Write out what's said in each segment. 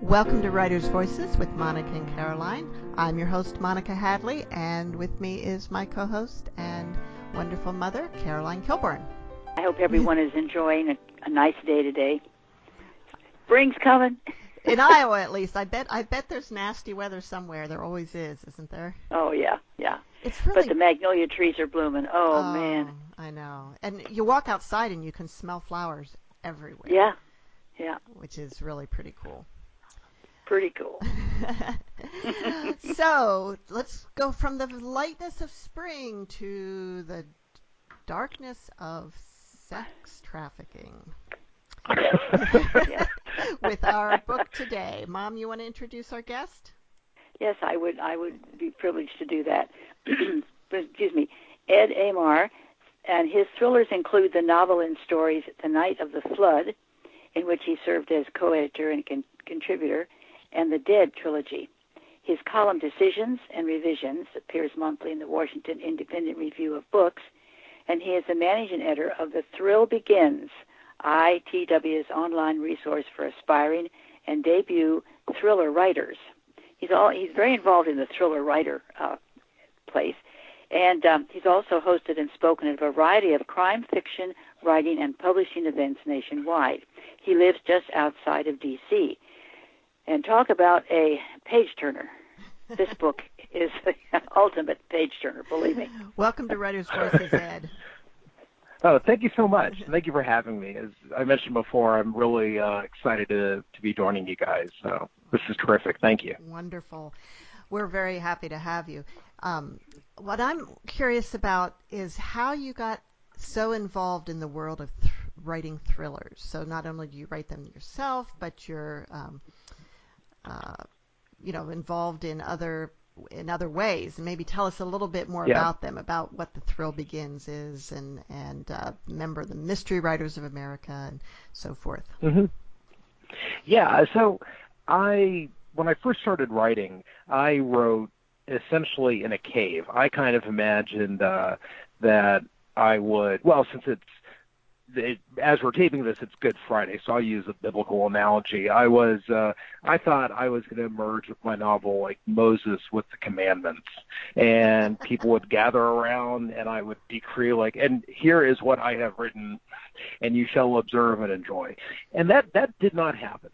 Welcome to Writers' Voices with Monica and Caroline. I'm your host, Monica Hadley, and with me is my co-host and wonderful mother, Caroline Kilborn. I hope everyone is enjoying a nice day today. Spring's coming. In Iowa, at least. I bet there's nasty weather somewhere. There always is, isn't there? Oh, yeah. It's really... But the magnolia trees are blooming. Oh, man. I know. And you walk outside and you can smell flowers everywhere. Yeah. Which is really pretty cool. Pretty cool. So let's go from the lightness of spring to the darkness of sex trafficking. With our book today. Mom, you want to introduce our guest? Yes, I would be privileged to do that. Excuse me. Ed Amar, and his thrillers include the novel and stories The Night of the Flood, in which he served as co-editor and contributor, and the Dead trilogy. His column Decisions and Revisions appears monthly in the Washington Independent Review of Books, and he is the managing editor of The Thrill Begins, ITW's online resource for aspiring and debut thriller writers. He's very involved in the thriller writer place, and he's also hosted and spoken at a variety of crime fiction writing and publishing events nationwide. He lives just outside of D.C., and talk about a page-turner. This book is the ultimate page-turner, believe me. Welcome to Writers' Voices, Ed. Oh, thank you so much. Thank you for having me. As I mentioned before, I'm really excited to be joining you guys. So this is terrific. Thank you. Wonderful. We're very happy to have you. What I'm curious about is how you got so involved in the world of writing thrillers. So not only do you write them yourself, but you're involved in other ways, and maybe tell us a little bit more about them, about what The Thrill Begins is, and member of the Mystery Writers of America, and so forth. Mm-hmm. Yeah. So when I first started writing, I wrote essentially in a cave. I kind of imagined that I would, since as we're taping this, it's Good Friday, so I'll use a biblical analogy. I thought I was going to emerge with my novel like Moses with the commandments, and people would gather around, and I would decree and here is what I have written, and you shall observe and enjoy. And that did not happen.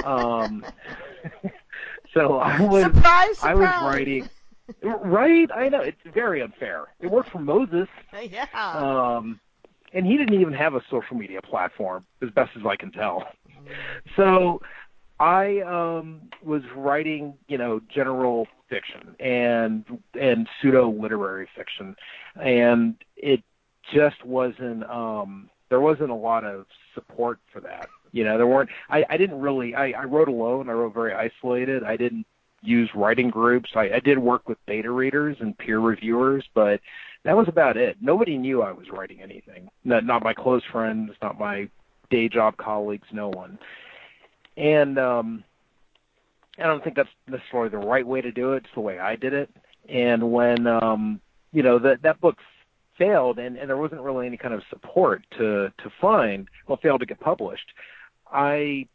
So Surprise! I was writing. Right? I know. It's very unfair. It worked for Moses. Yeah. And he didn't even have a social media platform, as best as I can tell. So I was writing, general fiction and pseudo-literary fiction, and it just wasn't. There wasn't a lot of support for that. There weren't. I didn't really. I wrote alone. I wrote very isolated. I didn't use writing groups. I did work with beta readers and peer reviewers, but that was about it. Nobody knew I was writing anything. Not my close friends, not my day job colleagues, no one. And I don't think that's necessarily the right way to do it. It's the way I did it. And when, that book failed and there wasn't really any kind of support to failed to get published, I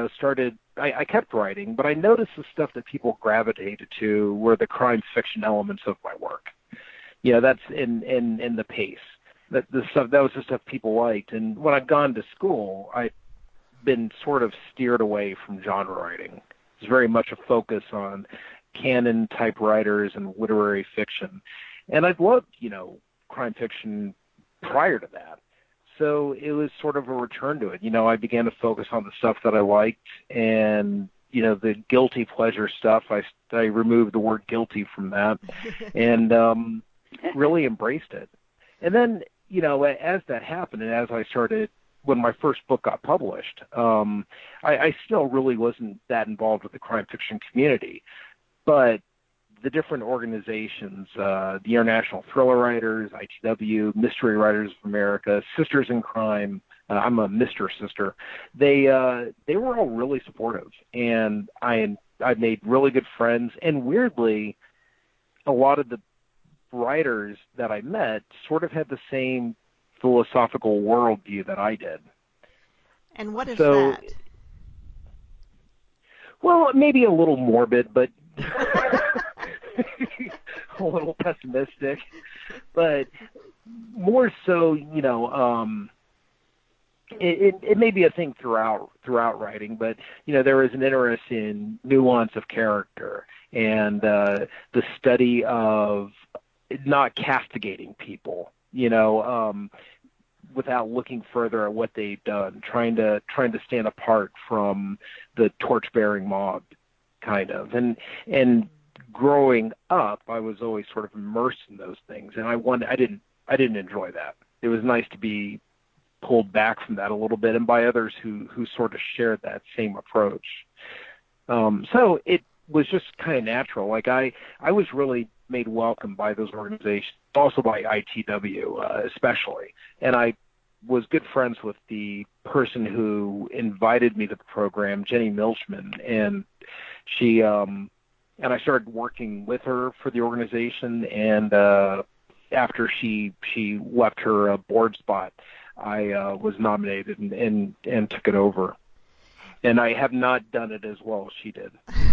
kept writing, but I noticed the stuff that people gravitated to were the crime fiction elements of my work. That's in the pace. That was the stuff people liked. And when I've gone to school, I've been sort of steered away from genre writing. It's very much a focus on canon type writers and literary fiction. And I've loved, crime fiction prior to that. So it was sort of a return to it. I began to focus on the stuff that I liked, and the guilty pleasure stuff. I removed the word guilty from that, and really embraced it. And then, as that happened, and as I started, when my first book got published, I still really wasn't that involved with the crime fiction community, but the different organizations, the International Thriller Writers, ITW, Mystery Writers of America, Sisters in Crime, I'm a Mr. Sister, they were all really supportive, and I made really good friends, and weirdly, a lot of the writers that I met sort of had the same philosophical worldview that I did. And what is that? Well, maybe a little morbid, but a little pessimistic, but more so, it may be a thing throughout writing, but there is an interest in nuance of character and the study of not castigating people, without looking further at what they've done, trying to stand apart from the torch-bearing mob, kind of. And growing up, I was always sort of immersed in those things, and I didn't enjoy that. It was nice to be pulled back from that a little bit, and by others who sort of shared that same approach. So it was just kind of natural. Like I was really made welcome by those organizations, also by ITW especially, and I was good friends with the person who invited me to the program, Jenny Milchman, and she and I started working with her for the organization, and after she left her board spot, I was nominated and took it over. And I have not done it as well as she did.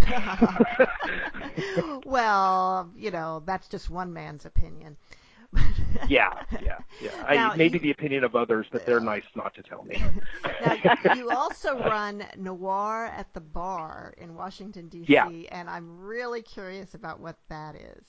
Well, that's just one man's opinion. Yeah. Now, Maybe the opinion of others, but they're nice not to tell me. Now, you also run Noir at the Bar in Washington, D.C., yeah. And I'm really curious about what that is.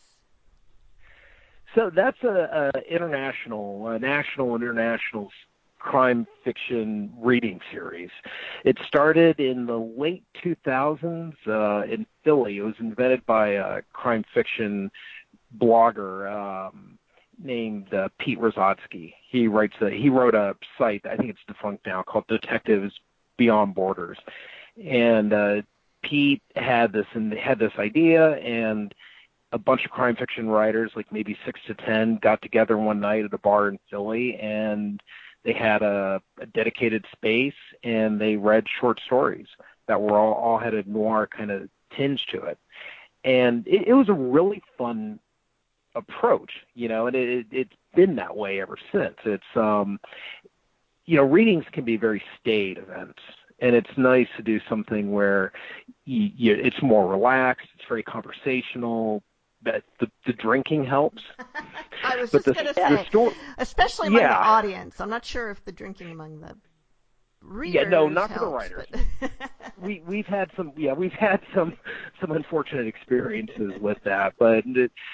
So that's a national and international crime fiction reading series. It started in the late 2000s in Philly. It was invented by a crime fiction blogger named Pete Rozotsky. He wrote a site, I think it's defunct now, called Detectives Beyond Borders. And Pete had this idea, and a bunch of crime fiction writers, like maybe 6 to 10, got together one night at a bar in Philly, and they had a dedicated space, and they read short stories that were all had a noir kind of tinge to it. And it was a really fun approach, and it's been that way ever since. It's, readings can be very staid events, and it's nice to do something where it's more relaxed, it's very conversational. That the drinking helps. I was just going to say, especially among the audience. I'm not sure if the drinking among the readers not helps, for the writers. But we've had some unfortunate experiences with that, but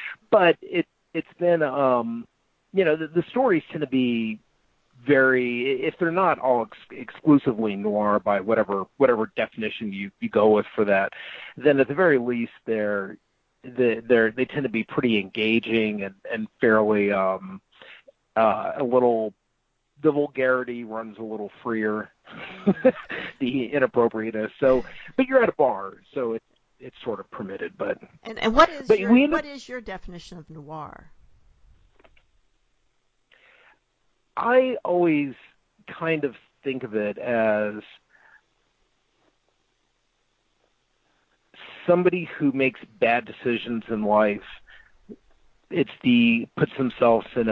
it's been the stories tend to be very, if they're not all exclusively noir by whatever definition you go with for that, then at the very least they tend to be pretty engaging and fairly a little. The vulgarity runs a little freer, the inappropriateness. So, but you're at a bar, so it's sort of permitted. But and what is your definition of noir? I always kind of think of it as somebody who makes bad decisions in life. Puts themselves in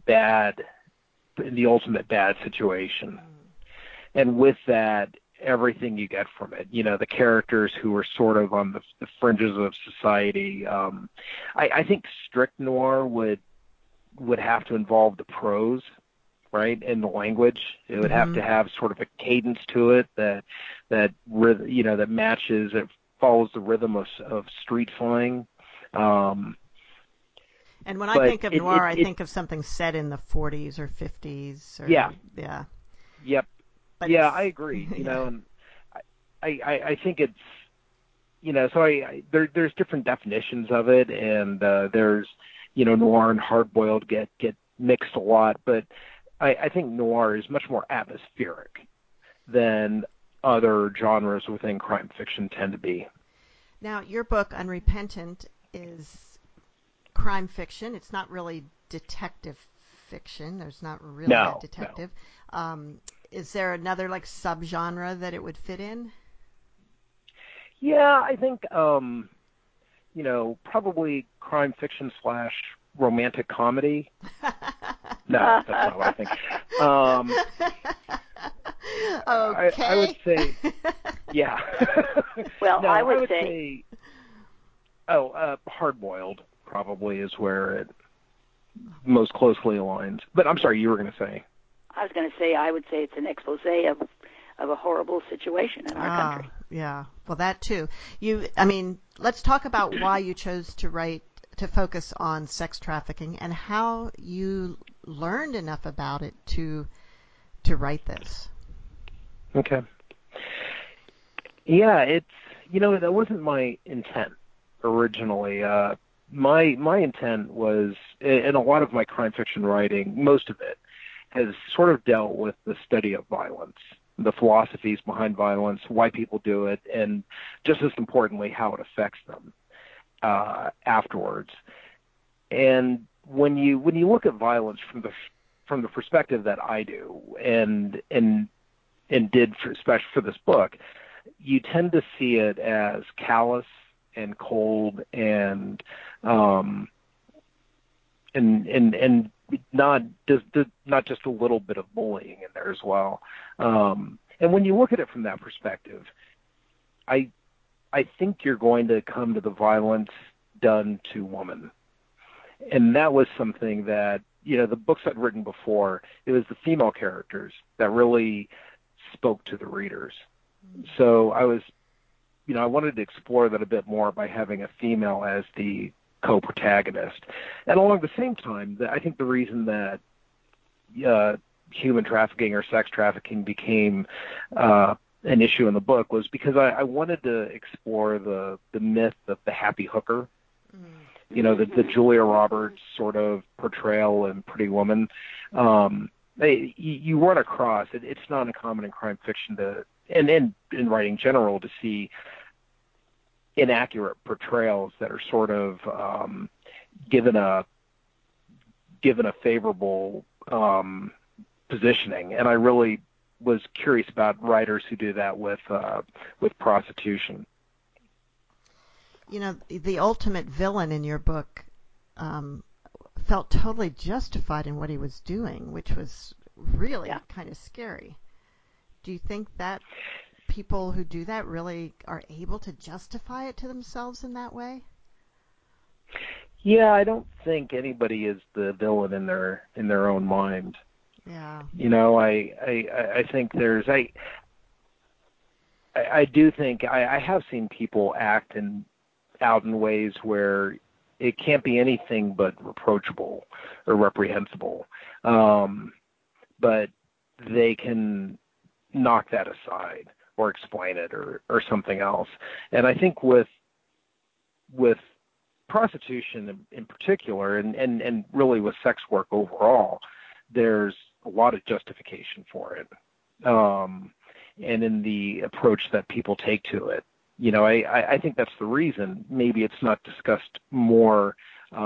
the ultimate bad situation. And with that, everything you get from it, the characters who are sort of on the fringes of society. I think strict noir would have to involve the prose, right, and the language. It would have to have sort of a cadence to it that matches, it follows the rhythm of street slang. And when I think of noir, I think of something set in the 40s or 50s. Yeah. Yep. But I agree. And I think it's, so there's different definitions of it, and there's, noir and hard-boiled get mixed a lot, but I think noir is much more atmospheric than other genres within crime fiction tend to be. Now, your book, Unrepentant, is crime fiction. It's not really detective fiction. There's not really a detective. No. Is there another subgenre that it would fit in? Yeah, I think probably crime fiction / romantic comedy. No, that's not what I think. Okay. I would say, yeah. Well, No, I would say hard-boiled probably is where it most closely aligns. But I'm sorry, you were going to say. I was going to say I would say it's an expose of a horrible situation in our country. Yeah. Well, that too. Let's talk about why you chose to focus on sex trafficking and how you learned enough about it to write this. Okay. Yeah, that wasn't my intent originally. My intent was, in a lot of my crime fiction writing, most of it has sort of dealt with the study of violence, the philosophies behind violence, why people do it, and just as importantly, how it affects them afterwards. And when you look at violence from the perspective that I do, and did especially for this book, you tend to see it as callous and cold and not just a little bit of bullying in there as well. And when you look at it from that perspective, I think you're going to come to the violence done to women. And that was something that, the books I'd written before, it was the female characters that really spoke to the readers. So I wanted to explore that a bit more by having a female as the co-protagonist. And along the same time, I think the reason that human trafficking or sex trafficking became an issue in the book was because I wanted to explore the myth of the happy hooker. The Julia Roberts sort of portrayal in Pretty Woman. You run across it. It's not uncommon in crime fiction and in writing general to see inaccurate portrayals that are sort of given a favorable positioning. And I really was curious about writers who do that with prostitution. The ultimate villain in your book felt totally justified in what he was doing, which was really kind of scary. Do you think that people who do that really are able to justify it to themselves in that way? Yeah, I don't think anybody is the villain in their own mind. Yeah. I think there's I do think I have seen people act out in ways where it can't be anything but reproachable or reprehensible, but they can knock that aside or explain it or something else. And I think with prostitution in particular, and really with sex work overall, there's a lot of justification for it, and in the approach that people take to it. I think that's the reason maybe it's not discussed more,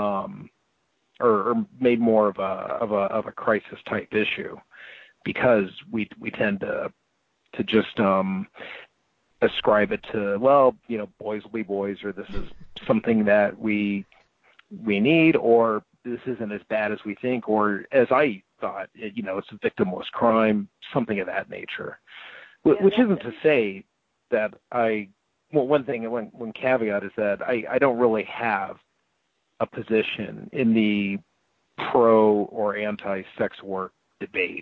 or made more of a crisis type issue, because we tend to just ascribe it to, boys will be boys, or this is something that we need, or this isn't as bad as we think, or as I thought, it's a victimless crime, something of that nature. Which isn't to say that one caveat is that I don't really have a position in the pro or anti-sex work debate.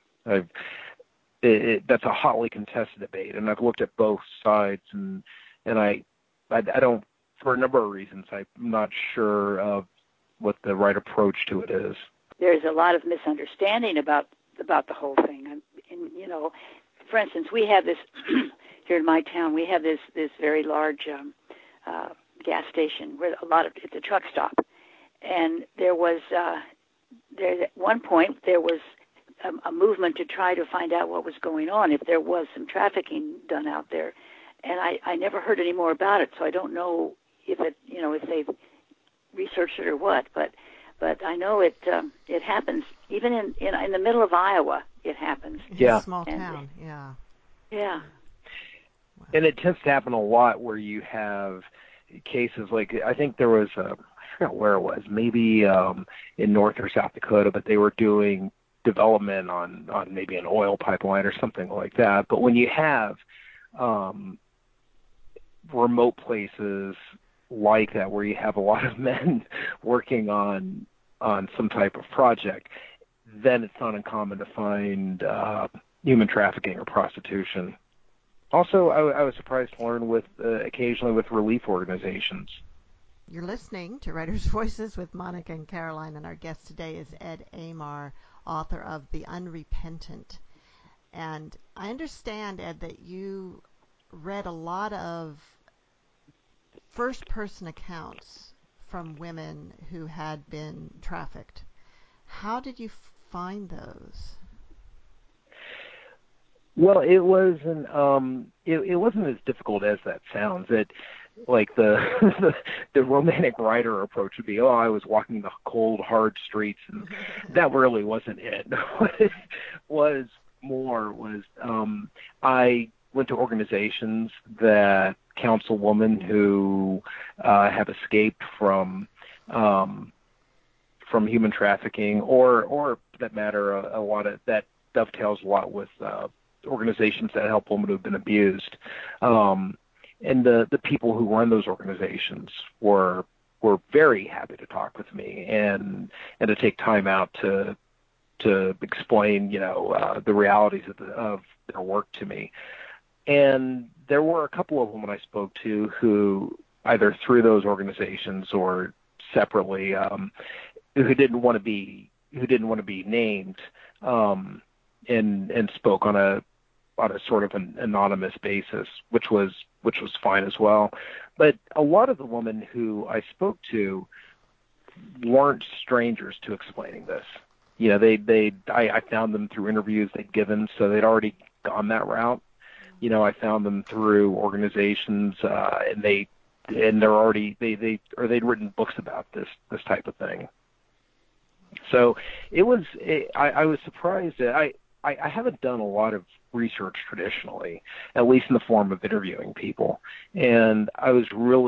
That's a hotly contested debate, and I've looked at both sides, and I don't, for a number of reasons, I'm not sure of what the right approach to it is. There's a lot of misunderstanding about the whole thing, and for instance, we have this here in my town. We have this very large gas station where it's a truck stop, and there was at one point there was a movement to try to find out what was going on, if there was some trafficking done out there, and I never heard any more about it, so I don't know if they've researched it or what, but I know it happens even in the middle of Iowa. It happens. Yeah, a small town. Yeah. Yeah. And it tends to happen a lot where you have cases like, I think there was I forgot where it was, maybe in North or South Dakota, but they were doing development on maybe an oil pipeline or something like that. But when you have remote places like that where you have a lot of men working on some type of project, then it's not uncommon to find human trafficking or prostitution. Also, I was surprised to learn occasionally with relief organizations. You're listening to Writers' Voices with Monica and Caroline, and our guest today is Ed Amar, author of The Unrepentant. And I understand, Ed, that you read a lot of first-person accounts from women who had been trafficked. How did you find those? Well, it wasn't as difficult as that sounds. Like the the romantic writer approach would be, oh, I was walking the cold, hard streets, and that really wasn't it. What it was I went to organizations that counsel women who have escaped from human trafficking, or for that matter, a lot of that dovetails a lot with organizations that help women who have been abused. And the people who run those organizations were very happy to talk with me and to take time out to explain, the realities of their work to me. And there were a couple of women I spoke to who, either through those organizations or separately, who didn't want to be named, and spoke on a sort of an anonymous basis, which was fine as well. But a lot of the women who I spoke to weren't strangers to explaining this. I found them through interviews they'd given, so they'd already gone that route. I found them through organizations, and they'd written books about this type of thing. So I was surprised that I haven't done a lot of research traditionally, at least in the form of interviewing people. And I was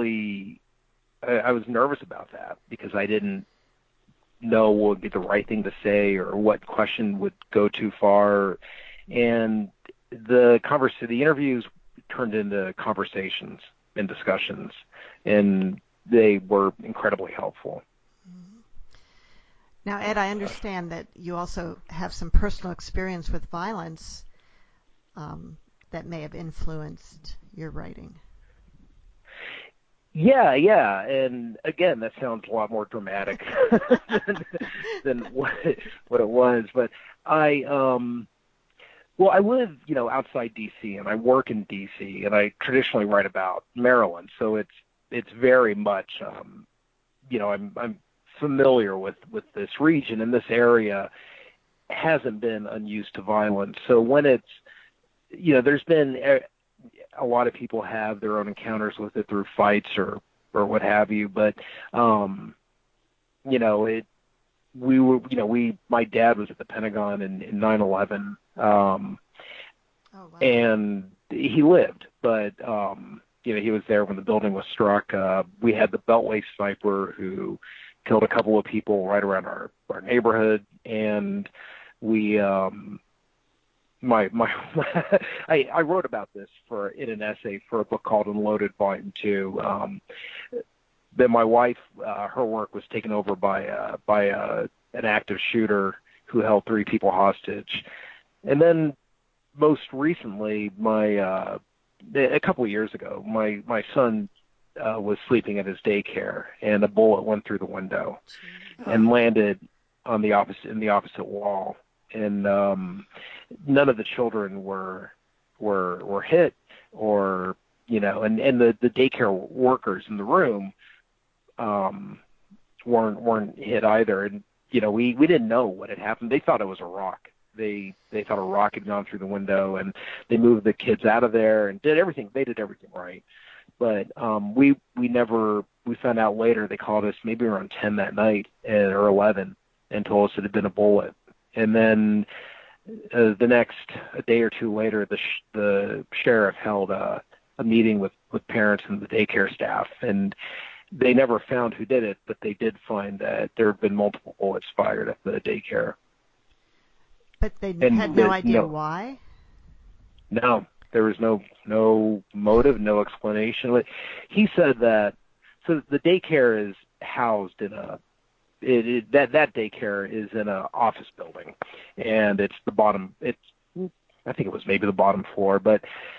nervous about that because I didn't know what would be the right thing to say or what question would go too far. And the interviews turned into conversations and discussions, and they were incredibly helpful. Now, Ed, I understand that you also have some personal experience with violence that may have influenced your writing. Yeah, and again, that sounds a lot more dramatic than what it was. But I live, outside D.C. and I work in D.C. and I traditionally write about Maryland, so it's very much, I'm familiar with this region, and this area hasn't been unused to violence. So when it's, there's been a lot of people have their own encounters with it through fights or what have you, but my dad was at the Pentagon in 9/11, wow. and he lived, but he was there when the building was struck. We had the Beltway sniper who killed a couple of people right around our neighborhood, and we I wrote about this in an essay for a book called Unloaded Volume 2. Then my wife, her work was taken over by an active shooter who held 3 people hostage, and then most recently, a couple of years ago, my son was sleeping at his daycare, and a bullet went through the window and landed in the opposite wall. And none of the children were hit, or and the daycare workers in the room weren't hit either. And we didn't know what had happened. They thought it was a rock. They thought a rock had gone through the window, and they moved the kids out of there and did everything. They did everything right. But we found out later. They called us maybe around 10 that night or 11 and told us it had been a bullet. And then a day or two later, the sheriff held a meeting with parents and the daycare staff, and they never found who did it, but they did find that there had been multiple bullets fired at the daycare. But they had no idea why? No. There was no motive, no explanation. He said that so the daycare is housed in that daycare is in an office building, and it's the bottom. I think it was maybe the bottom floor, but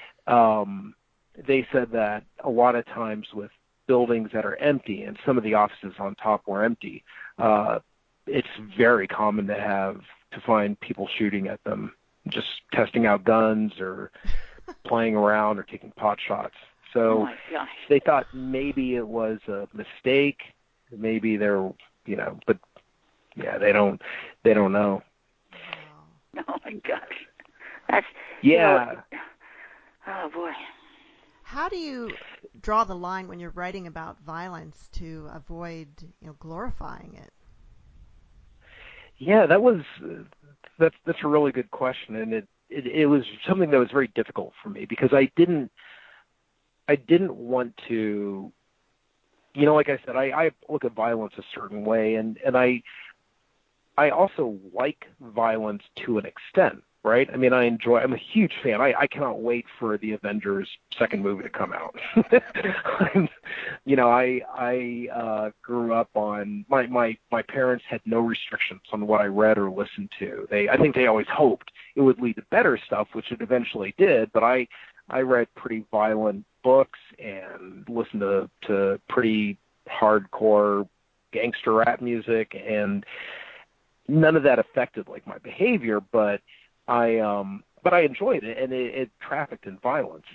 they said that a lot of times with buildings that are empty, and some of the offices on top were empty, it's very common to find people shooting at them, just testing out guns or playing around or taking pot shots. So oh my gosh. They thought maybe it was a mistake, maybe they're, but yeah, they don't know. Wow. Oh my gosh. That's yeah. Oh boy. How do you draw the line when you're writing about violence to avoid, glorifying it? Yeah, that's a really good question, and it was something that was very difficult for me because I didn't want to, like I said, I look at violence a certain way, and I also like violence to an extent, right? I mean, I'm a huge fan. I cannot wait for the Avengers second movie to come out. I grew up on, my parents had no restrictions on what I read or listened to. I think they always hoped it would lead to better stuff, which it eventually did, but I read pretty violent books and listened to pretty hardcore gangster rap music, and none of that affected like my behavior, but I enjoyed it, and it trafficked in violence.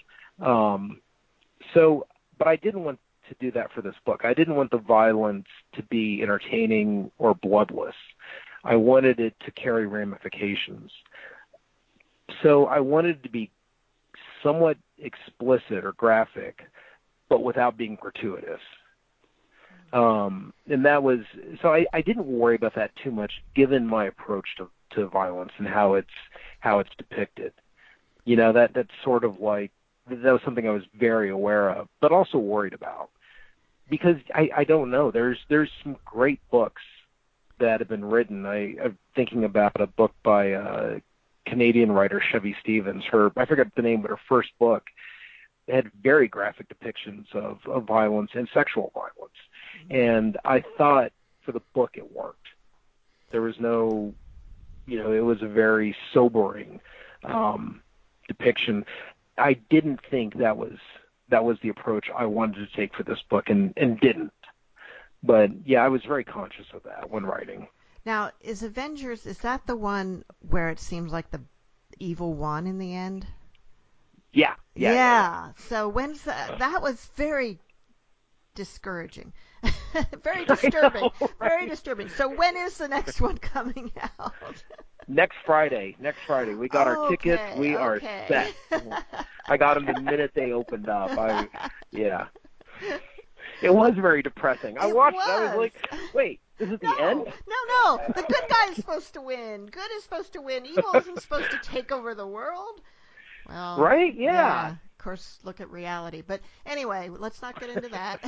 But I didn't want to do that for this book. I didn't want the violence to be entertaining or bloodless. I wanted it to carry ramifications. So I wanted it to be somewhat explicit or graphic, but without being gratuitous. And that was, so I didn't worry about that too much, given my approach to violence and how it's depicted. That's sort of like, that was something I was very aware of, but also worried about, because I don't know. There's some great books that have been written. I'm thinking about a book by a Canadian writer, Chevy Stevens. I forget the name, but her first book had very graphic depictions of violence and sexual violence. And I thought for the book it worked. There was no, it was a very sobering depiction. I didn't think that was the approach I wanted to take for this book, and didn't. But yeah, I was very conscious of that when writing. Now, is that the one where it seems like the evil won in the end? Yeah. So when's that was very discouraging. Very disturbing. Know, right? Very disturbing. So when is the next one coming out? Next Friday. We got our tickets. We are set. I got them the minute they opened up. Yeah. It was very depressing. I watched it. I was like, wait, is it the end? No. The good guy is supposed to win. Good is supposed to win. Evil isn't supposed to take over the world. Well, right? Yeah. Of course, look at reality. But anyway, let's not get into that.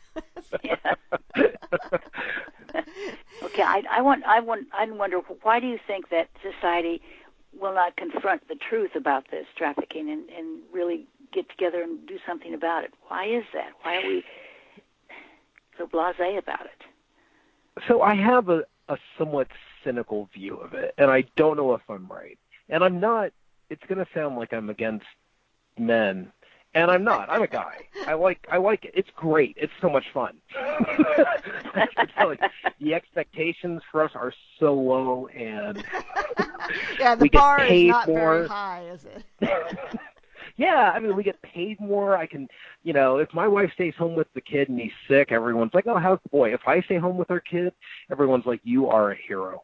Okay, I wonder, why do you think that society will not confront the truth about this trafficking and really get together and do something about it? Why is that? Why are we so blasé about it? So I have a somewhat cynical view of it, and I don't know if I'm right. And I'm not. It's going to sound like I'm against men, and I'm not. I'm a guy. I like it. It's great. It's so much fun. The expectations for us are so low, and yeah, the bar is not very high, is it? Yeah, I mean, we get paid more. I can, if my wife stays home with the kid and he's sick, everyone's like, oh, how's the boy? If I stay home with our kid, everyone's like, you are a hero.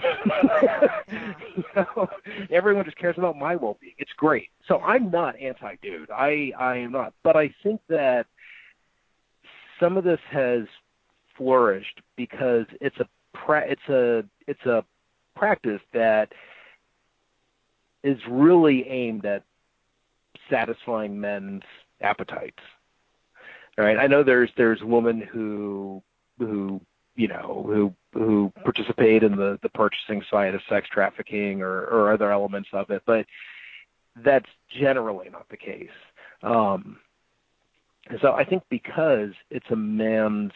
Everyone just cares about my well-being. It's great. So I'm not anti-dude. I am not. But I think that some of this has flourished because it's a practice that is really aimed at satisfying men's appetites. All right. I know there's women who participate in the purchasing side of sex trafficking or other elements of it, but that's generally not the case. So I think because it's a man's,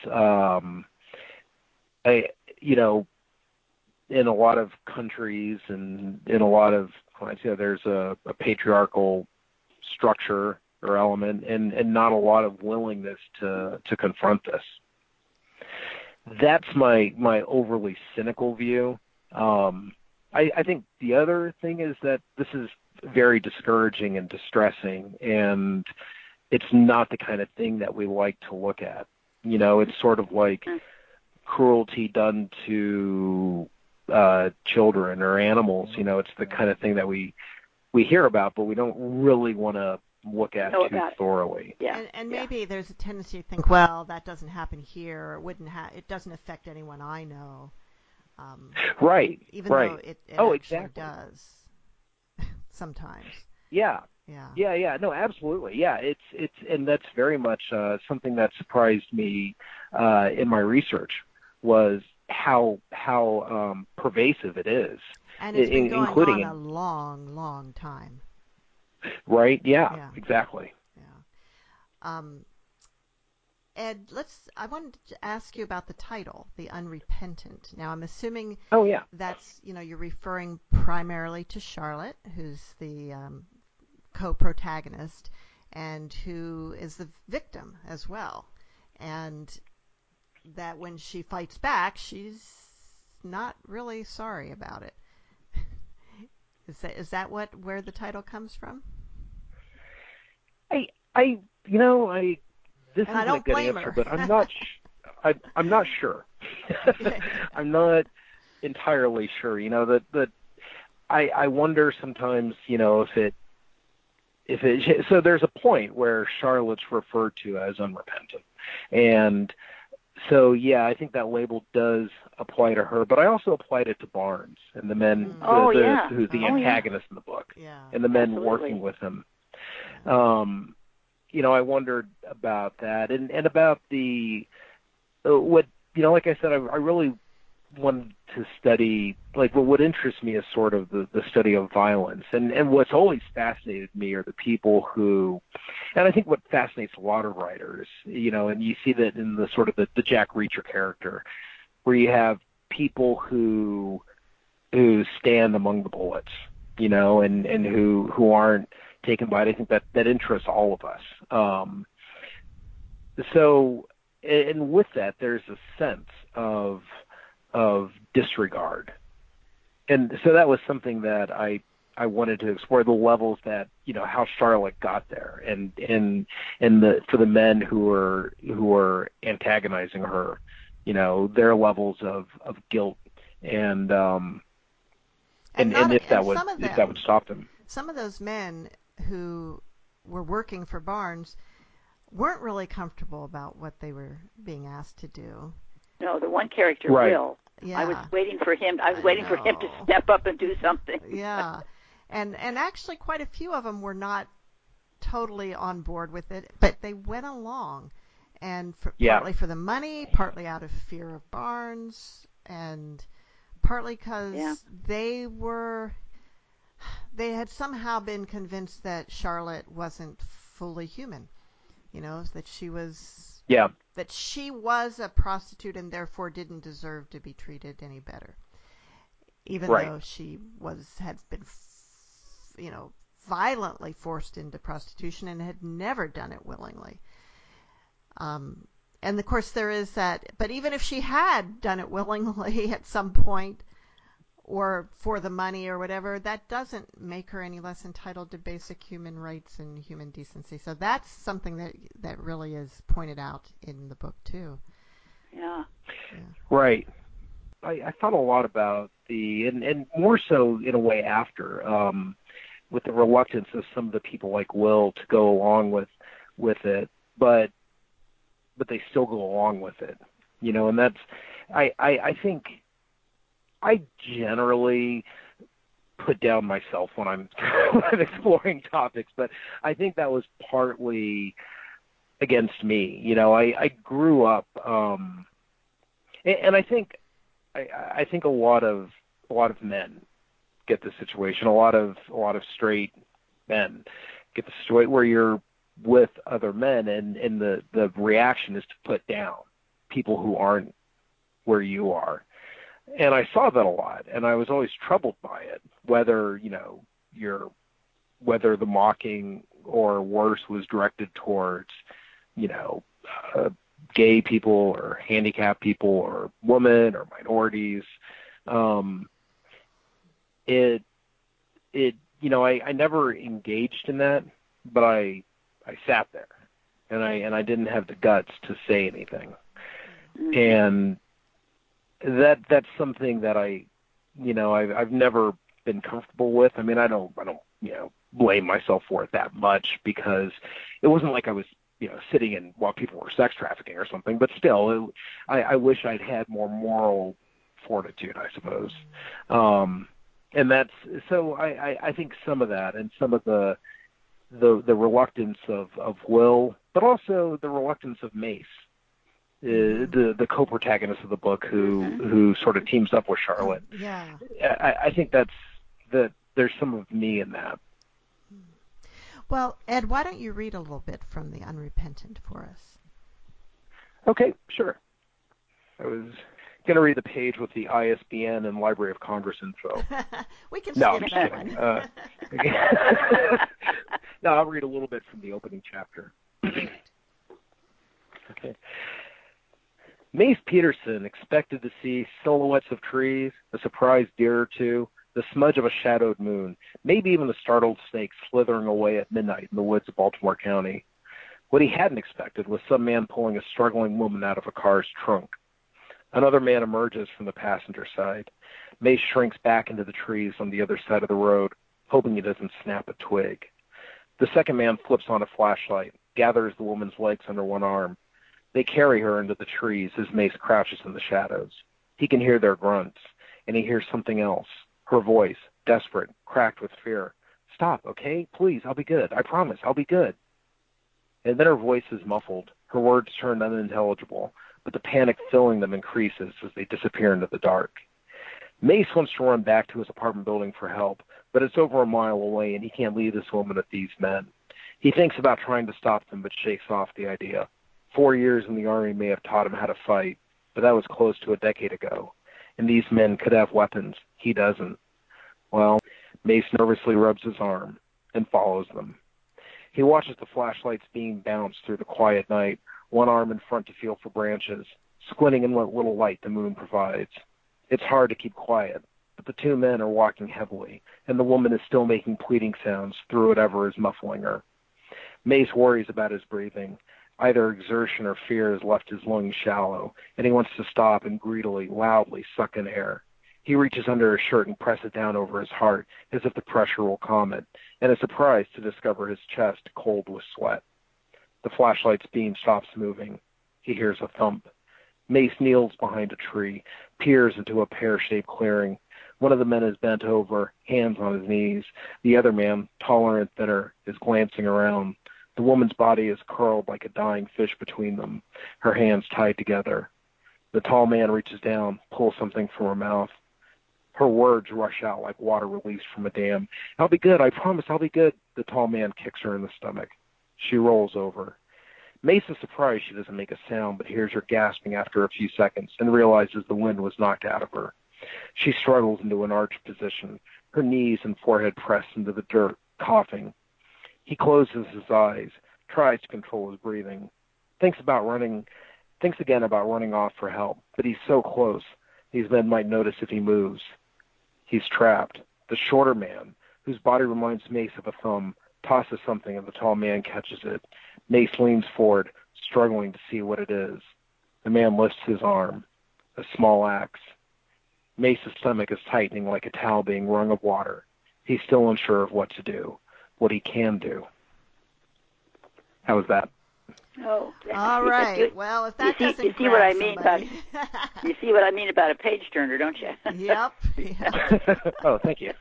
in a lot of countries and in a lot of, there's a patriarchal structure or element, and not a lot of willingness to confront this. That's my overly cynical view. I think the other thing is that this is very discouraging and distressing, and it's not the kind of thing that we like to look at. It's sort of like cruelty done to children or animals. It's the kind of thing that we hear about, but we don't really want to look at too thoroughly. Yeah. And maybe there's a tendency to think, well, that doesn't happen here. Or it doesn't affect anyone I know. Right. Even though it actually exactly. does sometimes. Yeah. Yeah. No, absolutely. Yeah, it's and that's very much something that surprised me in my research was how pervasive it is. And it's been going including on a long, long time. Right? Yeah. Exactly. Yeah. Ed, I wanted to ask you about the title, The Unrepentant. Now, I'm assuming that's, you're referring primarily to Charlotte, who's the co-protagonist and who is the victim as well. And that when she fights back, she's not really sorry about it. Is that where the title comes from? This isn't a good answer, but I'm not. I'm not sure. I'm not entirely sure. That I wonder sometimes. If it. So there's a point where Charlotte's referred to as unrepentant, and so I think that label does apply to her. But I also applied it to Barnes and the men. Who's the antagonist in the book, and the men working with him. I wondered about that and about the what like I said, I really wanted to study what interests me is sort of the study of violence, and what's always fascinated me are the people who, and I think what fascinates a lot of writers, and you see that in the sort of the Jack Reacher character, where you have people who stand among the bullets, and who aren't taken by it. I think that interests all of us. So, and with that, there's a sense of disregard, and so that was something that I wanted to explore, the levels that how Charlotte got there, and for the men who were antagonizing her, their levels of guilt, and if that would stop them. Some of those men who were working for Barnes weren't really comfortable about what they were being asked to do. No, the one character, right. Will. Yeah. I was waiting for him. For him to step up and do something. Yeah, and actually, quite a few of them were not totally on board with it, but they went along, and partly for the money, partly out of fear of Barnes, and partly because they had somehow been convinced that Charlotte wasn't fully human, that she was a prostitute and therefore didn't deserve to be treated any better, even though she had been, violently forced into prostitution and had never done it willingly. And of course there is that, but even if she had done it willingly at some point, or for the money or whatever, that doesn't make her any less entitled to basic human rights and human decency. So that's something that really is pointed out in the book too. Yeah. Right. I thought a lot about and more so in a way after, with the reluctance of some of the people like Will to go along with it, but they still go along with it, and that's, I think I generally put down myself when I'm exploring topics, but I think that was partly against me. I grew up, and I think a lot of men get this situation. A lot of straight men. Get the story where you're with other men, and the reaction is to put down people who aren't where you are. And I saw that a lot, and I was always troubled by it, whether whether the mocking or worse was directed towards, gay people or handicapped people or women or minorities. I never engaged in that, but I sat there, and I didn't have the guts to say anything. And that's something that I've never been comfortable with. I mean, I don't blame myself for it that much, because it wasn't like I was sitting in while people were sex trafficking or something, but still, I wish I'd had more moral fortitude, I suppose. And that's so I think some of that, and some of the reluctance of Will, but also the reluctance of Mace, the co-protagonist of the book, who sort of teams up with Charlotte. Yeah. I think that there's some of me in that. Well, Ed, why don't you read a little bit from The Unrepentant for us? Okay, sure. I was going to read the page with the ISBN and Library of Congress info. We can No, skip I'm that just one. kidding. No, I'll read a little bit from the opening chapter. Okay. Mace Peterson expected to see silhouettes of trees, a surprised deer or two, the smudge of a shadowed moon, maybe even a startled snake slithering away at midnight in the woods of Baltimore County. What he hadn't expected was some man pulling a struggling woman out of a car's trunk. Another man emerges from the passenger side. Mace shrinks back into the trees on the other side of the road, hoping he doesn't snap a twig. The second man flips on a flashlight, gathers the woman's legs under one arm. They carry her into the trees as Mace crouches in the shadows. He can hear their grunts, and he hears something else. Her voice, desperate, cracked with fear. "Stop, okay? Please, I'll be good. I promise, I'll be good." And then her voice is muffled. Her words turn unintelligible, but the panic filling them increases as they disappear into the dark. Mace wants to run back to his apartment building for help, but it's over a mile away, and he can't leave this woman with these men. He thinks about trying to stop them, but shakes off the idea. 4 years in the Army may have taught him how to fight, but that was close to a decade ago. And these men could have weapons. He doesn't. Well, Mace nervously rubs his arm and follows them. He watches the flashlights being bounced through the quiet night, one arm in front to feel for branches, squinting in what little light the moon provides. It's hard to keep quiet, but the two men are walking heavily, and the woman is still making pleading sounds through whatever is muffling her. Mace worries about his breathing. Either exertion or fear has left his lungs shallow, and he wants to stop and greedily, loudly suck in air. He reaches under his shirt and presses it down over his heart, as if the pressure will calm it, and is surprised to discover his chest cold with sweat. The flashlight's beam stops moving. He hears a thump. Mace kneels behind a tree, peers into a pear-shaped clearing. One of the men is bent over, hands on his knees. The other man, taller and thinner, is glancing around. The woman's body is curled like a dying fish between them, her hands tied together. The tall man reaches down, pulls something from her mouth. Her words rush out like water released from a dam. "I'll be good, I promise I'll be good." The tall man kicks her in the stomach. She rolls over. Mace is surprised she doesn't make a sound, but hears her gasping after a few seconds and realizes the wind was knocked out of her. She struggles into an arched position, her knees and forehead pressed into the dirt, coughing. He closes his eyes, tries to control his breathing, thinks again about running off for help, but he's so close, these men might notice if he moves. He's trapped. The shorter man, whose body reminds Mace of a thumb, tosses something and the tall man catches it. Mace leans forward, struggling to see what it is. The man lifts his arm, a small axe. Mace's stomach is tightening like a towel being wrung of water. He's still unsure of what to do. What he can do. How was that? Oh, all right. Well, if that doesn't you see what I mean somebody. about you see what I mean about a page turner, don't you? Yep. Oh, thank you.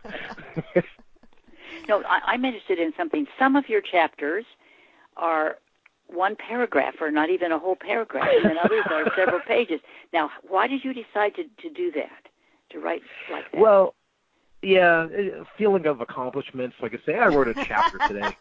No, I'm interested in something. Some of your chapters are one paragraph, or not even a whole paragraph, and then others are several pages. Now, why did you decide to do that? To write like that? Well, yeah, a feeling of accomplishment. So I could say I wrote a chapter today.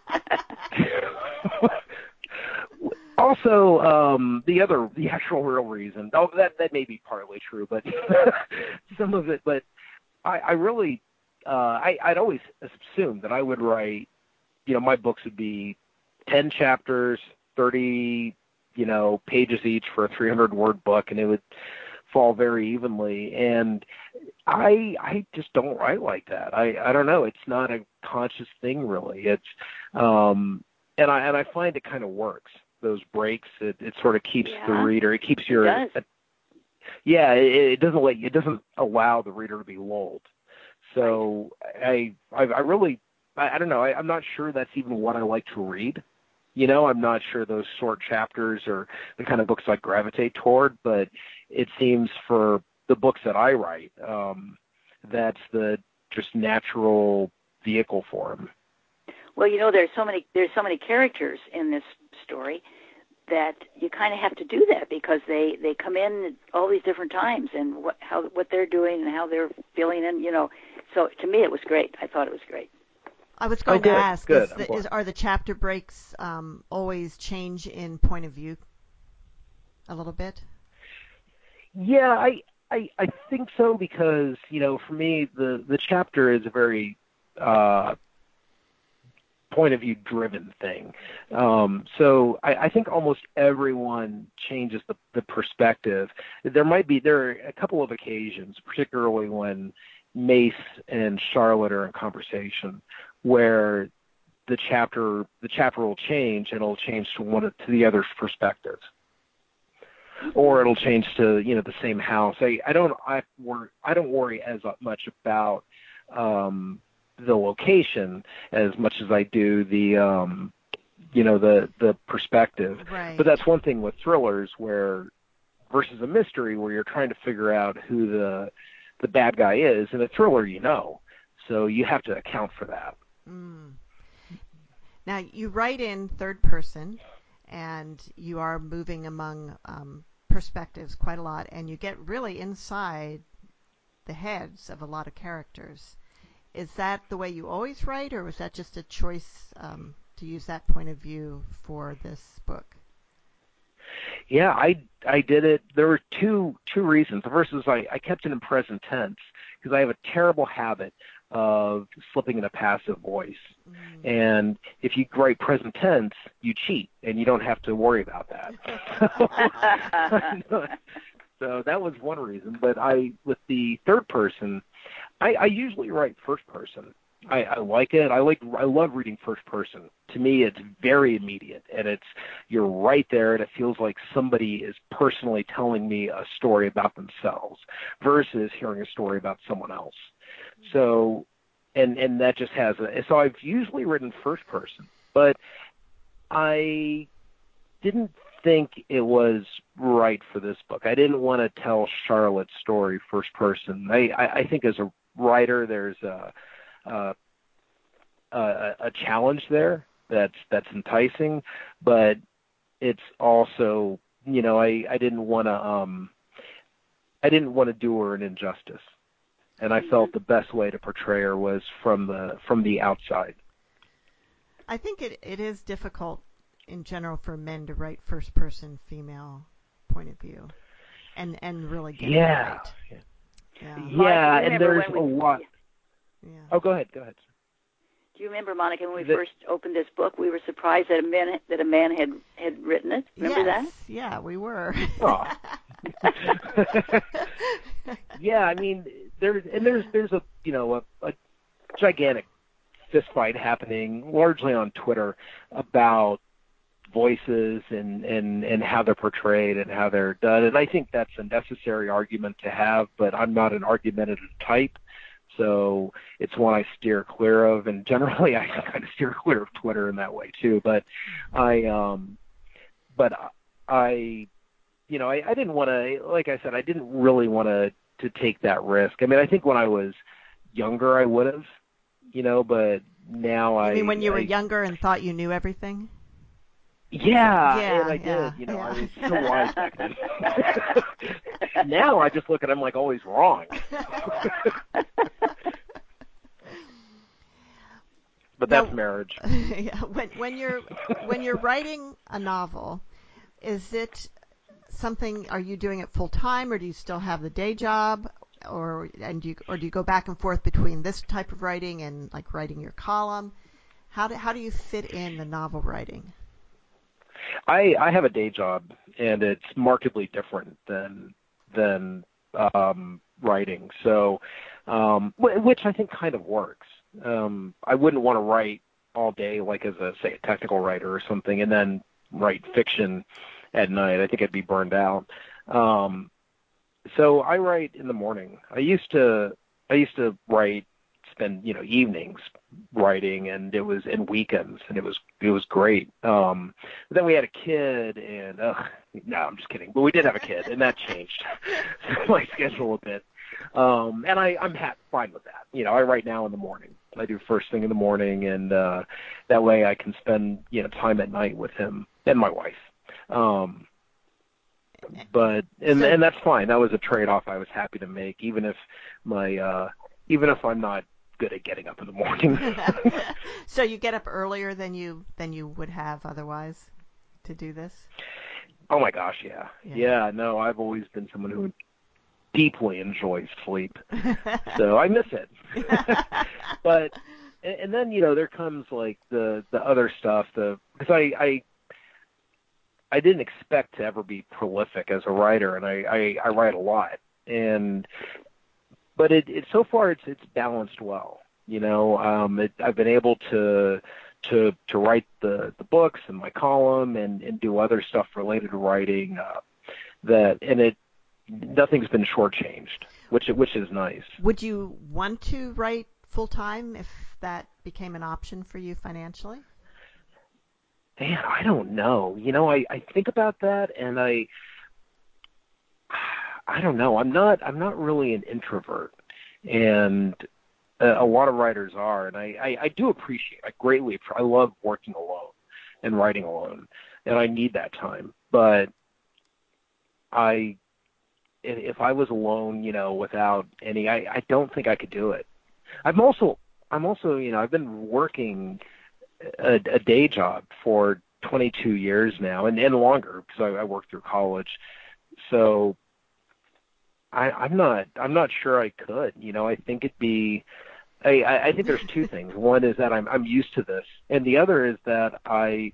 Also, the actual real reason, that may be partly true, but some of it, but I really, I'd always assumed that I would write, my books would be 10 chapters, 30, pages each for a 300-word book, and it would fall very evenly. And I just don't write like that. I don't know. It's not a conscious thing, really. It's, and I find it kind of works. Those breaks, it sort of keeps the reader. It keeps your. It does. It doesn't allow the reader to be lulled. So right. I don't know. I'm not sure that's even what I like to read. I'm not sure those short chapters are the kind of books I gravitate toward. But it seems for the books that I write, that's the just natural vehicle for them. Well, there's so many characters in this story that you kind of have to do that because they come in all these different times and what they're doing and how they're feeling, and so to me it was great. I thought it was great. I was going to ask, are the chapter breaks always change in point of view a little bit? Yeah, I think so because, for me, the chapter is a very point of view driven thing. So I think almost everyone changes the perspective. There are a couple of occasions, particularly when Mace and Charlotte are in conversation, where the chapter will change and it'll change to the other's perspective. Or it'll change to the same house. I don't worry as much about the location as much as I do the perspective. Right. But that's one thing with thrillers versus a mystery where you're trying to figure out who the bad guy is. In a thriller, so you have to account for that. Mm. Now you write in third person, and you are moving among perspectives quite a lot, and you get really inside the heads of a lot of characters. Is that the way you always write, or was that just a choice to use that point of view for this book? Yeah, I did it. There were two reasons. The first is I kept it in present tense because I have a terrible habit of slipping in a passive voice. Mm. And if you write present tense, you cheat, and you don't have to worry about that. So that was one reason. But with the third person, I usually write first person. I like it. I love reading first person. To me, it's very immediate, and you're right there, and it feels like somebody is personally telling me a story about themselves versus hearing a story about someone else. So, and that just has so I've usually written first person, but I didn't think it was right for this book. I didn't want to tell Charlotte's story first person. I think as a writer, there's a challenge there that's enticing, but it's also I didn't want to do her an injustice, and I felt the best way to portray her was from the outside. I think it is difficult in general for men to write first person female point of view and really get it right. Yeah, and there's a lot. Yeah. Oh, go ahead. Do you remember, Monica, when we first opened this book, we were surprised that a man had written it? Remember that? Yeah, we were. Oh. Yeah, I mean, there's a gigantic fist fight happening largely on Twitter about voices and how they're portrayed and how they're done, and I think that's a necessary argument to have, but I'm not an argumentative type. So it's one I steer clear of, and generally I kind of steer clear of Twitter in that way too. But I didn't want to, like I said, I didn't really want to take that risk. I mean, I think when I was younger I would have, but now You mean when you were younger and thought you knew everything? Yeah, and I did. I was so wise back then. Now I just look at them like always wrong. but Now, that's marriage. yeah, when you're writing a novel, is it something? Are you doing it full time, or do you still have the day job, or do you go back and forth between this type of writing and like writing your column? How do you fit in the novel writing? I have a day job, and it's markedly different than writing. So, which I think kind of works. I wouldn't want to write all day, like as a technical writer or something, and then write fiction at night. I think I'd be burned out. So I write in the morning. I used to spend evenings writing, and it was in weekends, and it was great. But then we had a kid, and no, I'm just kidding. But we did have a kid, and that changed my schedule a bit. And I'm fine with that. I write now in the morning. I do first thing in the morning, and that way I can spend time at night with him and my wife. And that's fine. That was a trade-off I was happy to make, even if I'm not good at getting up in the morning. So you get up earlier than you would have otherwise to do this? Oh my gosh, yeah. Yeah, no, I've always been someone who deeply enjoys sleep. So I miss it. But and then there comes like the other stuff, because I didn't expect to ever be prolific as a writer, and I write a lot. But it so far it's balanced well. I've been able to write the books and my column and do other stuff related to writing. Nothing's been shortchanged, which is nice. Would you want to write full time if that became an option for you financially? Man, I don't know. I think about that, and I don't know. I'm not really an introvert, and a lot of writers are, and I do appreciate. I love working alone and writing alone, and I need that time. But if I was alone, without any, I don't think I could do it. I'm also, I've been working a day job for 22 years now, and longer, because I worked through college. So I'm not sure I could. I think it'd be. I think there's two things. One is that I'm used to this, and the other is that I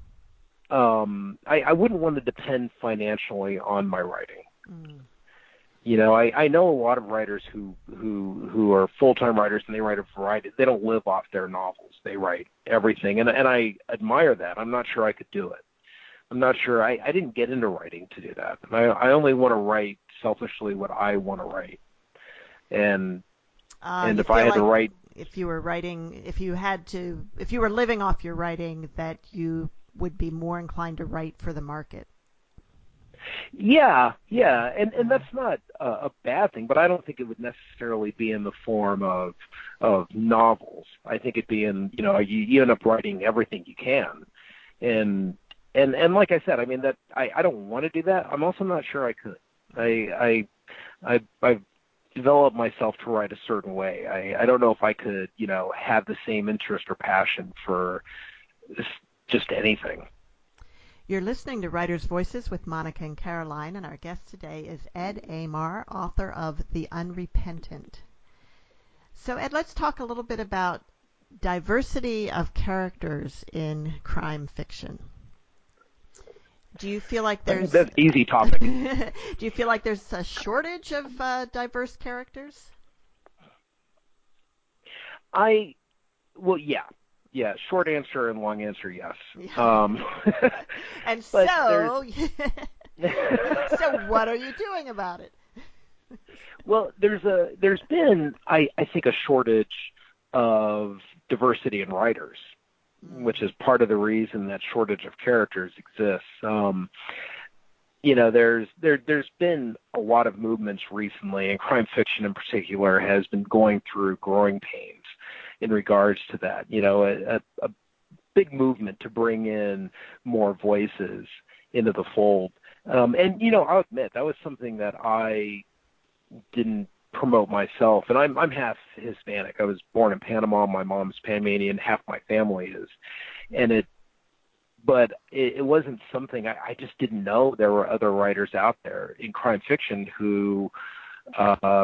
wouldn't want to depend financially on my writing. Mm. I know a lot of writers who are full-time writers, and they write a variety. They don't live off their novels. They write everything, and I admire that. I'm not sure I could do it. I'm not sure. I didn't get into writing to do that. I only want to write selfishly what I want to write. And if I had to write, if you were living off your writing, that you would be more inclined to write for the market. Yeah, and that's not a bad thing, but I don't think it would necessarily be in the form of novels. I think it'd be in, you end up writing everything you can, and like I said, I mean, that I don't want to do that. I'm also not sure I could. I've developed myself to write a certain way. I don't know if I could, have the same interest or passion for just anything. You're listening to Writers' Voices with Monica and Caroline, and our guest today is Ed Amar, author of The Unrepentant. So, Ed, let's talk a little bit about diversity of characters in crime fiction. Do you feel like that's an easy topic? Do you feel like there's a shortage of diverse characters? Yeah. Short answer and long answer, yes. Yeah. And so what are you doing about it? Well, there's been, I think, a shortage of diversity in writers, which is part of the reason that shortage of characters exists. There's been a lot of movements recently, and crime fiction in particular has been going through growing pains in regards to that. A big movement to bring in more voices into the fold. And I'll admit that was something that I didn't promote myself, and I'm half Hispanic. I was born in Panama. My mom's Panamanian. Half my family is, and it wasn't something I just didn't know there were other writers out there in crime fiction who are,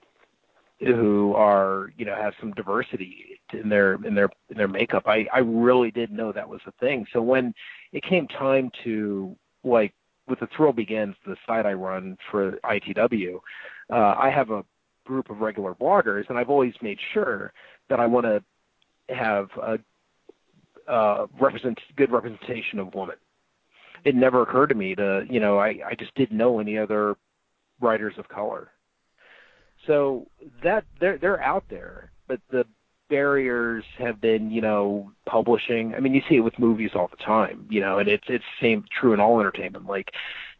have some diversity in their makeup. I really didn't know that was a thing. So when it came time to, like, with The Thrill Begins, the site I run for ITW, I have a group of regular bloggers, and I've always made sure that I want to have a good representation of women. It never occurred to me to, I just didn't know any other writers of color. So that they're out there, but the barriers have been, publishing. I mean, you see it with movies all the time, and it's same true in all entertainment. Like,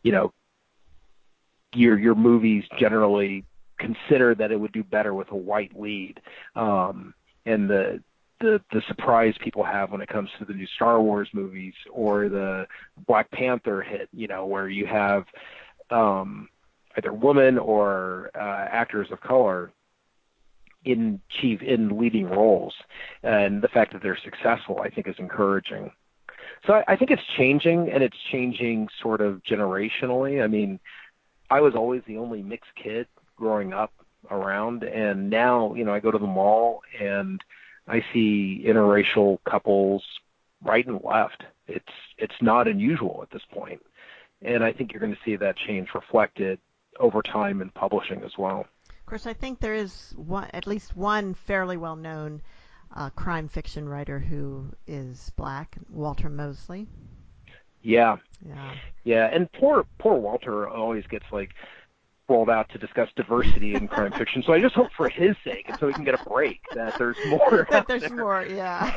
your movies generally consider that it would do better with a white lead, and the surprise people have when it comes to the new Star Wars movies or the Black Panther hit, where you have either women or actors of color in leading roles, and the fact that they're successful, I think, is encouraging. So I think it's changing, and it's changing sort of generationally. I mean, I was always the only mixed kid growing up around, and now, I go to the mall and I see interracial couples right and left. It's not unusual at this point, and I think you're going to see that change reflected over time in publishing as well. Of course, I think there is at least one fairly well-known crime fiction writer who is black, Walter Mosley. Yeah. And poor Walter always gets rolled out to discuss diversity in crime fiction. So I just hope for his sake, and so he can get a break, that there's more. That there's more, yeah.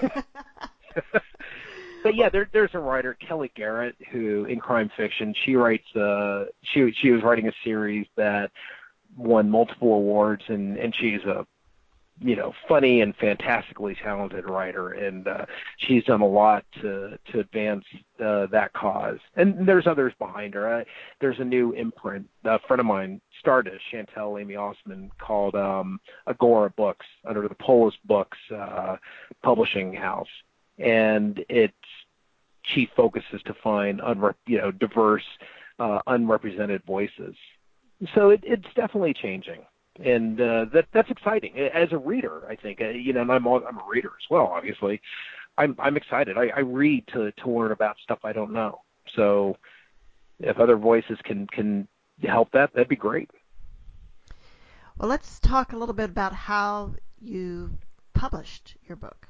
But yeah, there's a writer, Kelly Garrett, who in crime fiction, she writes. She was writing a series that won multiple awards, and she's a funny and fantastically talented writer, and she's done a lot to advance that cause. And there's others behind her. There's a new imprint a friend of mine started, Chantel Amy Osman, called Agora Books, under the Polis Books publishing house, and its chief focus is to find diverse, unrepresented voices. So it's definitely changing. And that's exciting as a reader. I think and I'm a reader as well. Obviously, I'm excited. I read to learn about stuff I don't know. So if other voices can help that'd be great. Well, let's talk a little bit about how you published your book.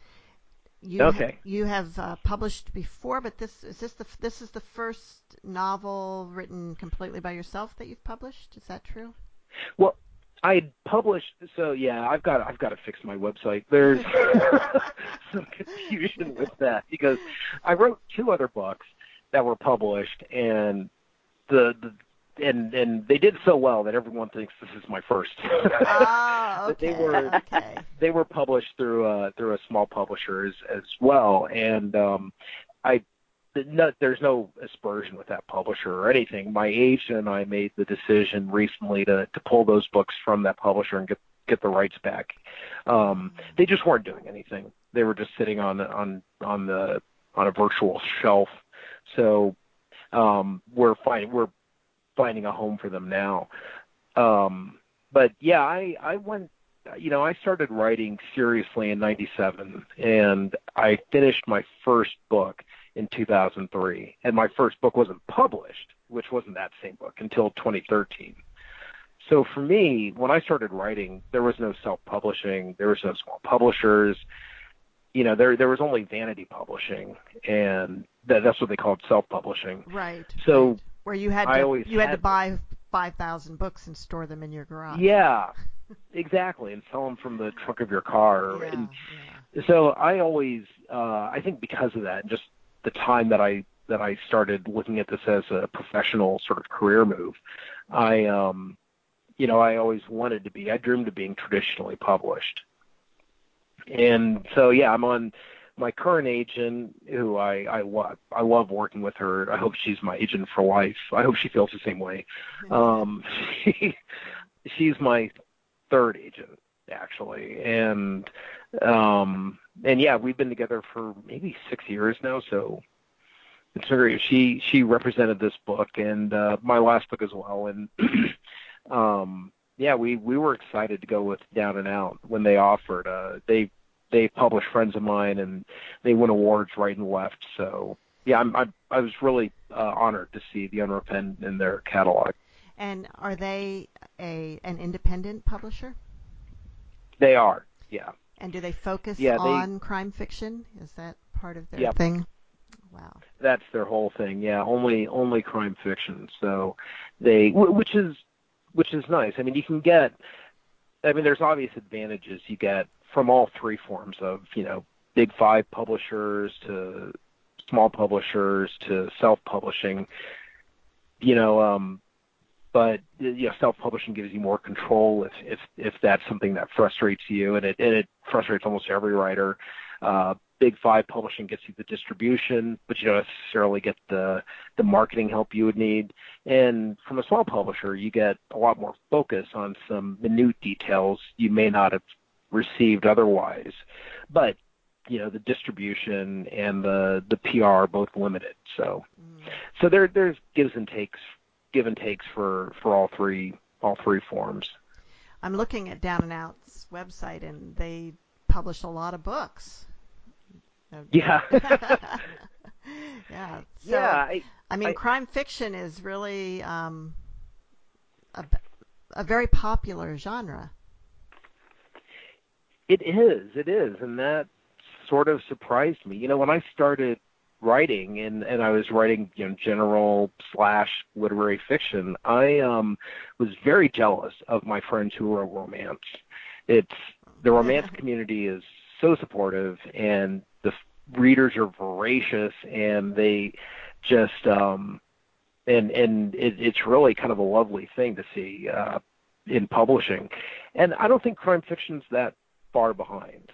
You have published before, but this is the first novel written completely by yourself that you've published. Is that true? Well, I published, so yeah, I've got to fix my website. There's some confusion with that, because I wrote 2 other books that were published, and and they did so well that everyone thinks this is my first. Oh, okay. They were published through a small publisher as well, and there's no aspersion with that publisher or anything. My agent and I made the decision recently to pull those books from that publisher and get the rights back. They just weren't doing anything. They were just sitting on a virtual shelf. So we're finding a home for them now. But yeah, I went. I started writing seriously in '97, and I finished my first book in 2003, and my first book wasn't published, which wasn't that same book, until 2013. So for me, when I started writing, there was no self-publishing, there was no small publishers, there was only vanity publishing, and that's what they called self-publishing. Right. So right. Where you had to buy 5,000 books and store them in your garage. Yeah, exactly, and sell them from the trunk of your car. Yeah. So I always, I think because of that, and just the time that I started looking at this as a professional sort of career move, I always wanted to be. I dreamed of being traditionally published, and so yeah, I'm on my current agent, who I love working with her. I hope she's my agent for life. I hope she feels the same way. She's my third agent actually, and yeah, we've been together for maybe 6 years now. So it's very, she represented this book and my last book as well, and yeah, we were excited to go with Down and Out when they offered. They published friends of mine, and they win awards right and left. So yeah, I was really honored to see the Unreal Pen in their catalog. And are they an independent publisher? They are, yeah. And do they focus Yeah, on crime fiction? Is that part of their Yep. thing? Wow. That's their whole thing. Yeah, only crime fiction. So which is nice. I mean, you can get. I mean, there's obvious advantages you get from all three forms of, big five publishers to small publishers to self-publishing. But self-publishing gives you more control if that's something that frustrates you, and it frustrates almost every writer. Big five publishing gets you the distribution, but you don't necessarily get the marketing help you would need. And from a small publisher, you get a lot more focus on some minute details you may not have received otherwise. But the distribution and the PR are both limited. So there's give and takes for all three forms. I'm looking at Down and Out's website, and they publish a lot of books. Yeah. Yeah. So, yeah. I mean, crime fiction is really a very popular genre. It is, and that sort of surprised me. When I started writing and I was writing, general / literary fiction, I was very jealous of my friends who wrote romance. The romance community is so supportive, and the readers are voracious, and they just and it's really kind of a lovely thing to see in publishing. And I don't think crime fiction's that far behind.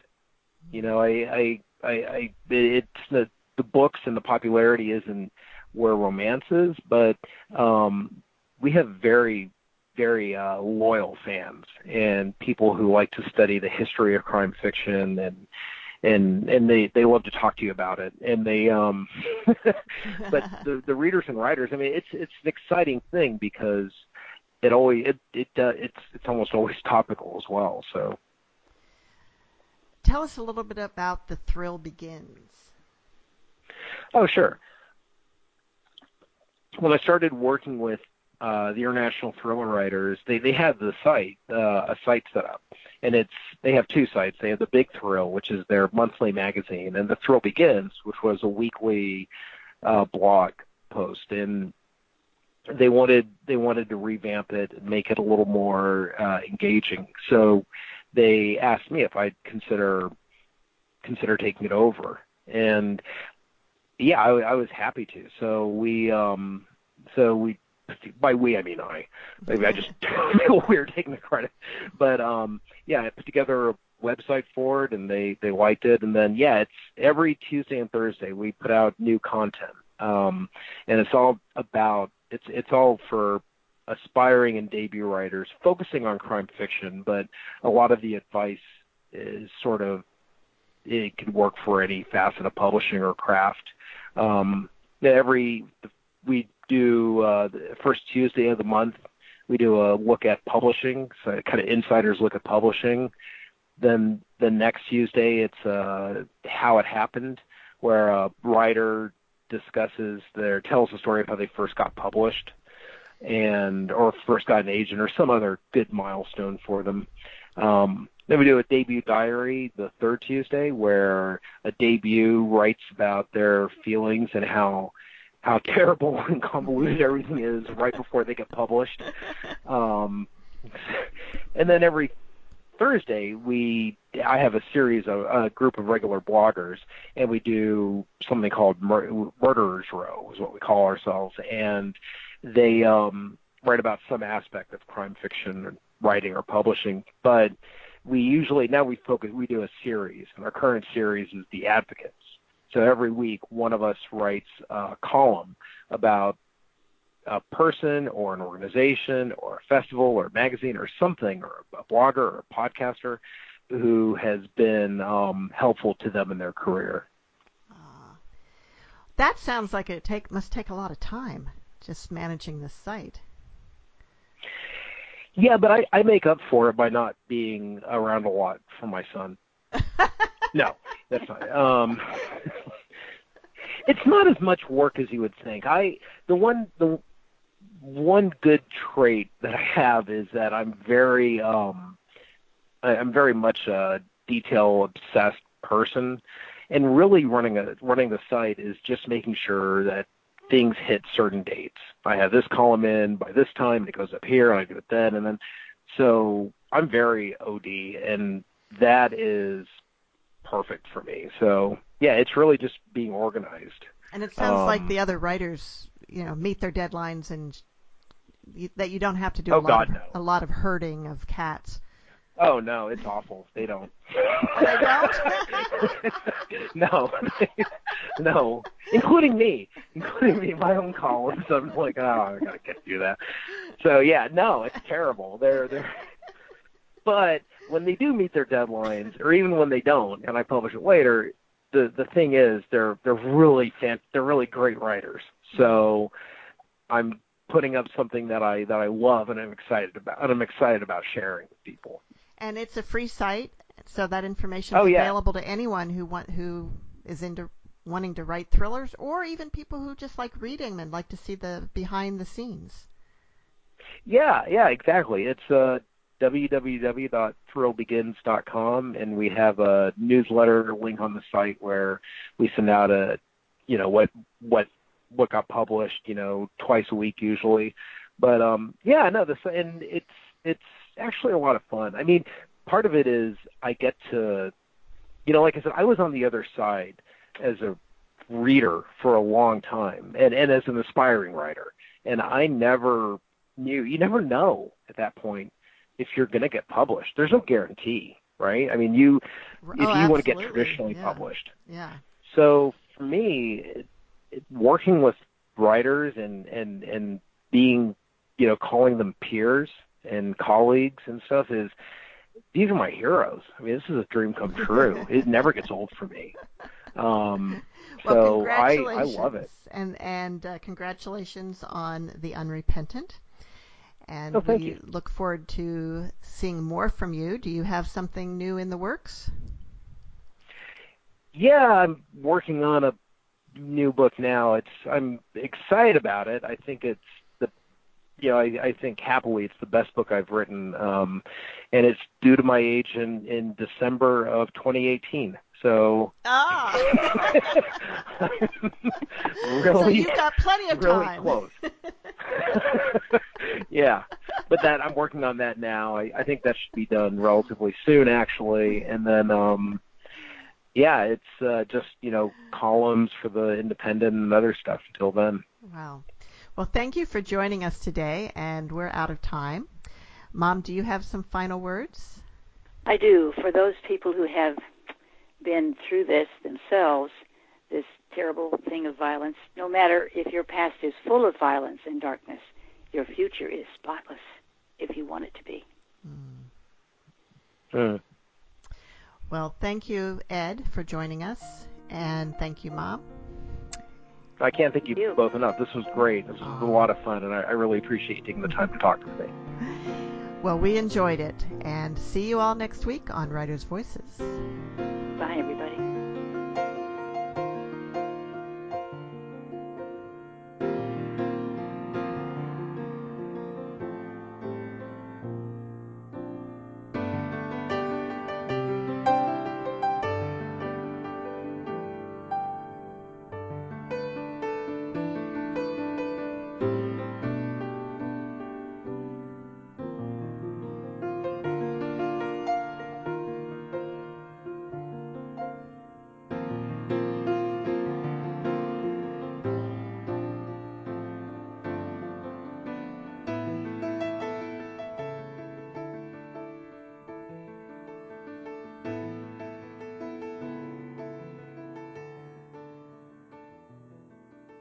It's the books and the popularity isn't where romance is, but we have very, very loyal fans and people who like to study the history of crime fiction, and they love to talk to you about it. And they but the readers and writers, I mean, it's an exciting thing because it's almost always topical as well. So tell us a little bit about The Thrill Begins. Oh, sure. When I started working with the International Thriller Writers, they had the site, a site set up, and they have two sites. They have the Big Thrill, which is their monthly magazine, and The Thrill Begins, which was a weekly blog post, and they wanted to revamp it and make it a little more engaging. So they asked me if I'd consider taking it over, and yeah, I was happy to. So we by we I mean I. Maybe I just feel weird taking the credit, but yeah, I put together a website for it, and they liked it, and then yeah, it's every Tuesday and Thursday we put out new content, and it's all for aspiring and debut writers focusing on crime fiction, but a lot of the advice is sort of, it could work for any facet of publishing or craft. We do the first Tuesday of the month, we do a look at publishing, so kind of insider's look at publishing. Then the next Tuesday, it's how it happened, where a writer tells the story of how they first got published, or first got an agent, or some other good milestone for them. Then we do a debut diary the third Tuesday, where a debut writes about their feelings and how terrible and convoluted everything is right before they get published. And then every Thursday, I have a group of regular bloggers, and we do something called Murderers Row, is what we call ourselves, and they write about some aspect of crime fiction writing or publishing. But we do a series, and our current series is The Advocates. So every week, one of us writes a column about a person or an organization or a festival or a magazine or something, or a blogger or a podcaster who has been helpful to them in their career. That sounds like it must take a lot of time, just managing this site. Yeah, but I make up for it by not being around a lot for my son. No, that's not. It's not as much work as you would think. The one good trait that I have is that I'm very much a detail obsessed person, and really running the site is just making sure that things hit certain dates. I have this column in by this time, and it goes up here, and I do it then, and then. So I'm very OD, and that is perfect for me. So yeah, it's really just being organized. And it sounds like the other writers, meet their deadlines, and that you don't have to do a lot of herding of cats. Oh no, it's awful. They don't. They don't? No, no, including me, my own columns. I'm like, I gotta get through that. So yeah, no, it's terrible. They're. But when they do meet their deadlines, or even when they don't, and I publish it later, the thing is they're really great writers. So I'm putting up something that I love and I'm excited about sharing with people. And it's a free site, so that information is available to anyone who is into wanting to write thrillers, or even people who just like reading and like to see the behind the scenes. Yeah, exactly. It's www.thrillbegins.com, and we have a newsletter link on the site where we send out what got published, twice a week usually. But and it's actually a lot of fun. I mean, part of it is I get to, like I said, I was on the other side as a reader for a long time, and as an aspiring writer, and I never knew. You never know at that point if you're going to get published. There's no guarantee, right? I mean, if you want to get traditionally published. Yeah. So for me, working with writers and being, calling them peers and colleagues and stuff these are my heroes. I mean, this is a dream come true. It never gets old for me. So I love it. And congratulations on The Unrepentant. And thank we you. look forward to seeing more from you. Do you have something new in the works? Yeah, I'm working on a new book now. I'm excited about it. I think it's I think happily it's the best book I've written, and it's due to my age in December of 2018. So, really, so you've got plenty of time. Really close. Yeah, but I'm working on that now. I think that should be done relatively soon, actually, and then it's just columns for the Independent and other stuff until then. Wow. Well, thank you for joining us today, and we're out of time. Mom, do you have some final words? I do. For those people who have been through this themselves, this terrible thing of violence, no matter if your past is full of violence and darkness, your future is spotless if you want it to be. Well, thank you, Ed, for joining us, and thank you, Mom. I can't thank you both enough. This was great. This was a lot of fun, and I really appreciate you taking the time to talk to me. Well, we enjoyed it, and see you all next week on Writers' Voices. Bye, everybody.